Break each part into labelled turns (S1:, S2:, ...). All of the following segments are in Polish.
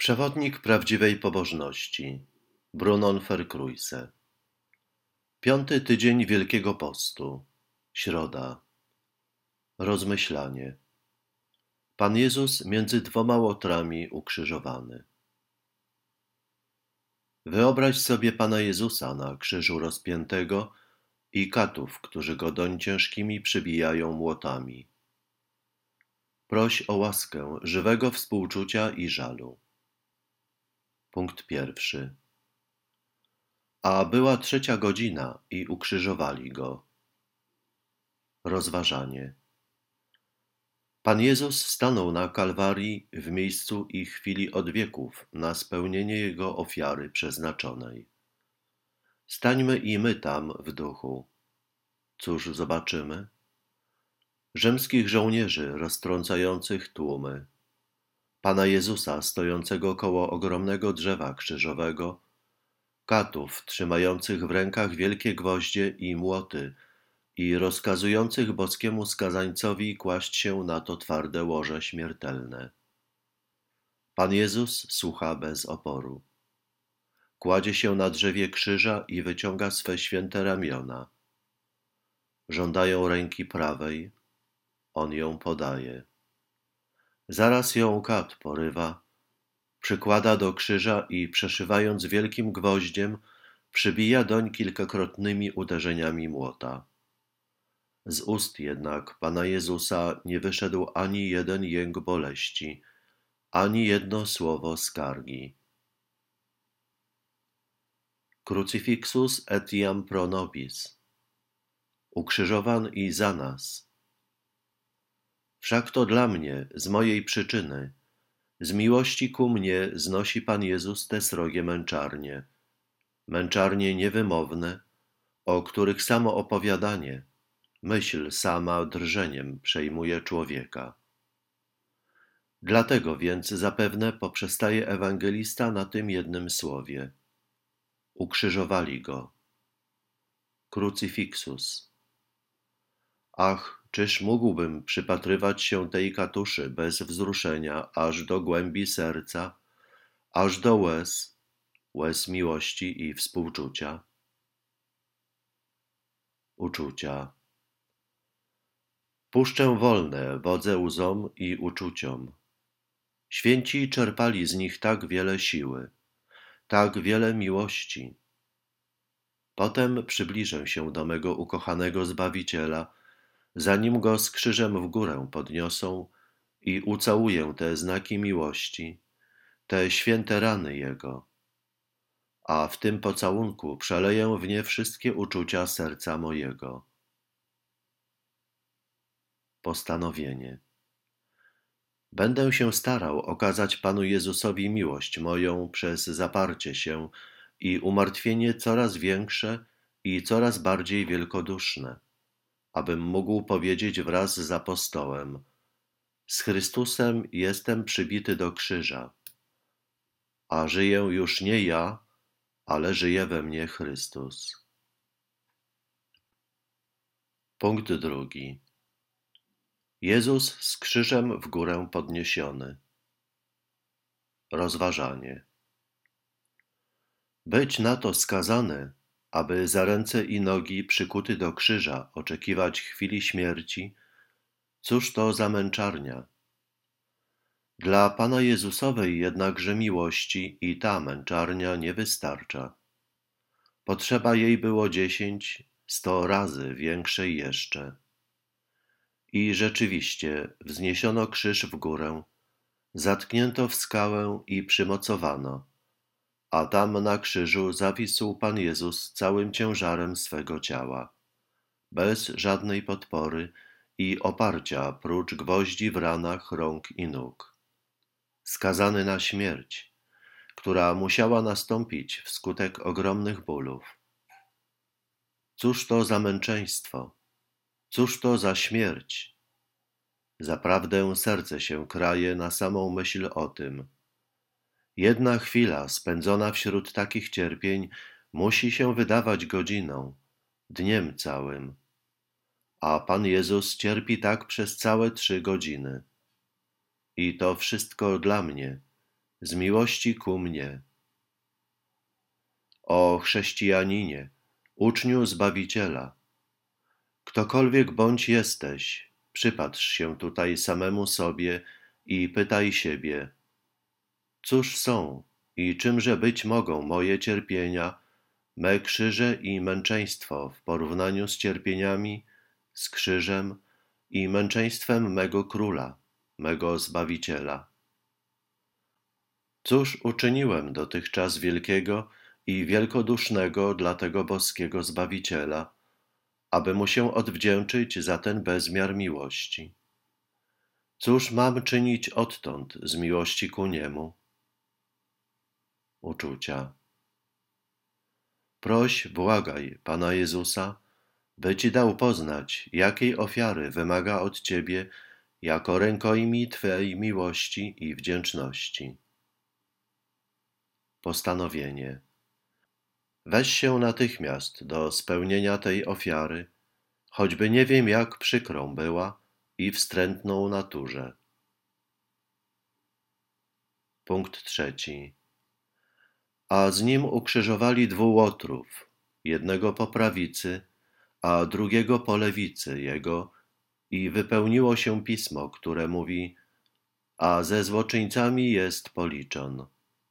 S1: Przewodnik prawdziwej pobożności. Brunon Verkruijse. 5. tydzień Wielkiego Postu. Środa. Rozmyślanie. Pan Jezus między dwoma łotrami ukrzyżowany. Wyobraź sobie Pana Jezusa na krzyżu rozpiętego i katów, którzy go doń ciężkimi przybijają młotami. Proś o łaskę żywego współczucia i żalu. Punkt 1. A była 3 godzina i ukrzyżowali go. Rozważanie. Pan Jezus stanął na Kalwarii w miejscu i chwili od wieków na spełnienie Jego ofiary przeznaczonej. Stańmy i my tam w duchu. Cóż zobaczymy? Rzymskich żołnierzy roztrącających tłumy. Pana Jezusa stojącego koło ogromnego drzewa krzyżowego, katów trzymających w rękach wielkie gwoździe i młoty i rozkazujących boskiemu skazańcowi kłaść się na to twarde łoże śmiertelne. Pan Jezus słucha bez oporu. Kładzie się na drzewie krzyża i wyciąga swe święte ramiona. Żądają ręki prawej, On ją podaje. Zaraz ją kat porywa, przykłada do krzyża i przeszywając wielkim gwoździem, przybija doń kilkakrotnymi uderzeniami młota. Z ust jednak Pana Jezusa nie wyszedł ani jeden jęk boleści, ani jedno słowo skargi. Crucifixus etiam pro nobis. Ukrzyżowan i za nas. Wszak to dla mnie, z mojej przyczyny, z miłości ku mnie znosi Pan Jezus te srogie męczarnie niewymowne, o których samo opowiadanie, myśl sama drżeniem przejmuje człowieka. Dlatego więc zapewne poprzestaje ewangelista na tym jednym słowie. Ukrzyżowali go. Crucifixus. Ach, czyż mógłbym przypatrywać się tej katuszy bez wzruszenia aż do głębi serca, aż do łez miłości i współczucia? Uczucia. Puszczę wolne wodze łzom i uczuciom. Święci czerpali z nich tak wiele siły, tak wiele miłości. Potem przybliżę się do mego ukochanego Zbawiciela, zanim go z krzyżem w górę podniosą i ucałuję te znaki miłości, te święte rany Jego, a w tym pocałunku przeleję w nie wszystkie uczucia serca mojego. Postanowienie. Będę się starał okazać Panu Jezusowi miłość moją przez zaparcie się i umartwienie coraz większe i coraz bardziej wielkoduszne, abym mógł powiedzieć wraz z apostołem: z Chrystusem jestem przybity do krzyża, a żyję już nie ja, ale żyje we mnie Chrystus. Punkt 2. Jezus z krzyżem w górę podniesiony. Rozważanie. Być na to skazany, aby za ręce i nogi przykuty do krzyża oczekiwać chwili śmierci, cóż to za męczarnia? Dla Pana Jezusowej jednakże miłości i ta męczarnia nie wystarcza. Potrzeba jej było 10, 100 razy większej jeszcze. I rzeczywiście wzniesiono krzyż w górę, zatknięto w skałę i przymocowano, a tam na krzyżu zawisł Pan Jezus całym ciężarem swego ciała, bez żadnej podpory i oparcia prócz gwoździ w ranach rąk i nóg. Skazany na śmierć, która musiała nastąpić wskutek ogromnych bólów. Cóż to za męczeństwo? Cóż to za śmierć? Zaprawdę serce się kraje na samą myśl o tym. Jedna chwila spędzona wśród takich cierpień musi się wydawać godziną, dniem całym. A Pan Jezus cierpi tak przez całe 3 godziny. I to wszystko dla mnie, z miłości ku mnie. O chrześcijaninie, uczniu Zbawiciela, ktokolwiek bądź jesteś, przypatrz się tutaj samemu sobie i pytaj siebie, cóż są i czymże być mogą moje cierpienia, me krzyże i męczeństwo w porównaniu z cierpieniami, z krzyżem i męczeństwem mego Króla, mego Zbawiciela. Cóż uczyniłem dotychczas wielkiego i wielkodusznego dla tego boskiego Zbawiciela, aby mu się odwdzięczyć za ten bezmiar miłości? Cóż mam czynić odtąd z miłości ku niemu? Uczucia. Proś, błagaj Pana Jezusa, by Ci dał poznać, jakiej ofiary wymaga od Ciebie jako rękojmi Twej miłości i wdzięczności. Postanowienie. Weź się natychmiast do spełnienia tej ofiary, choćby nie wiem jak przykrą była i wstrętną naturze. Punkt 3. A z nim ukrzyżowali 2 łotrów, jednego po prawicy, a drugiego po lewicy jego, i wypełniło się pismo, które mówi: a ze złoczyńcami jest policzon.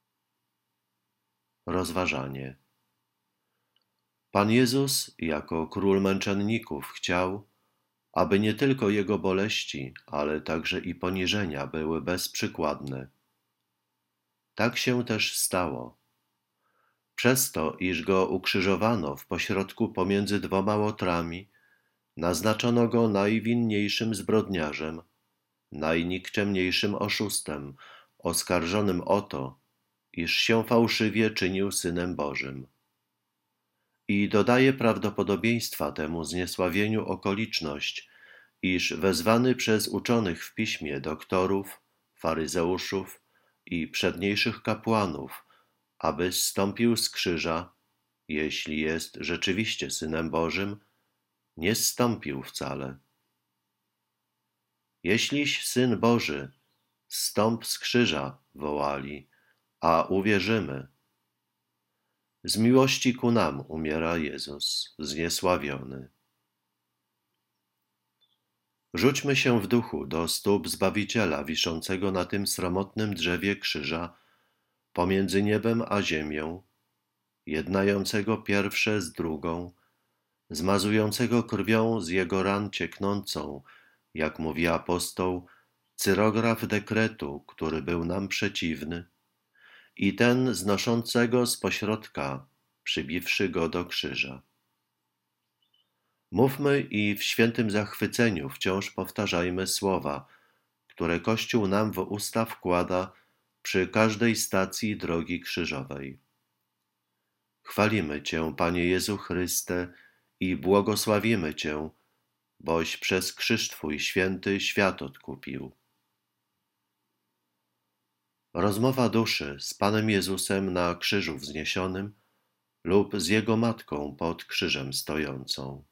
S1: Rozważanie. Pan Jezus jako król męczenników chciał, aby nie tylko jego boleści, ale także i poniżenia były bezprzykładne. Tak się też stało. Przez to, iż go ukrzyżowano w pośrodku pomiędzy 2 łotrami, naznaczono go najwinniejszym zbrodniarzem, najnikczemniejszym oszustem, oskarżonym o to, iż się fałszywie czynił Synem Bożym. I dodaje prawdopodobieństwa temu zniesławieniu okoliczność, iż wezwany przez uczonych w piśmie doktorów, faryzeuszów i przedniejszych kapłanów, aby zstąpił z krzyża, jeśli jest rzeczywiście Synem Bożym, nie zstąpił wcale. Jeśliś Syn Boży, zstąp z krzyża, wołali, a uwierzymy. Z miłości ku nam umiera Jezus, zniesławiony. Rzućmy się w duchu do stóp Zbawiciela wiszącego na tym sromotnym drzewie krzyża, pomiędzy niebem a ziemią, jednającego pierwsze z drugą, zmazującego krwią z jego ran cieknącą, jak mówi apostoł, cyrograf dekretu, który był nam przeciwny, i ten znoszącego z pośrodka, przybiwszy go do krzyża. Mówmy i w świętym zachwyceniu wciąż powtarzajmy słowa, które Kościół nam w usta wkłada przy każdej stacji drogi krzyżowej. Chwalimy Cię, Panie Jezu Chryste, i błogosławimy Cię, boś przez krzyż Twój święty świat odkupił. Rozmowa duszy z Panem Jezusem na krzyżu wzniesionym lub z Jego Matką pod krzyżem stojącą.